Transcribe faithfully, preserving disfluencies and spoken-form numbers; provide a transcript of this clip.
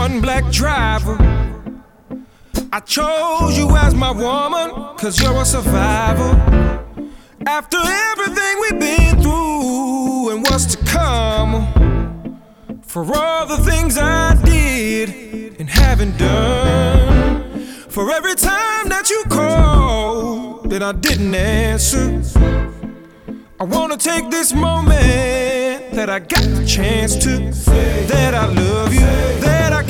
one black driver. I chose you as my woman, cause you're a survivor. After everything we've been through and what's to come, for all the things I did and haven't done, for every time that you called that I didn't answer, I wanna take this moment that I got the chance to, that I love you, that I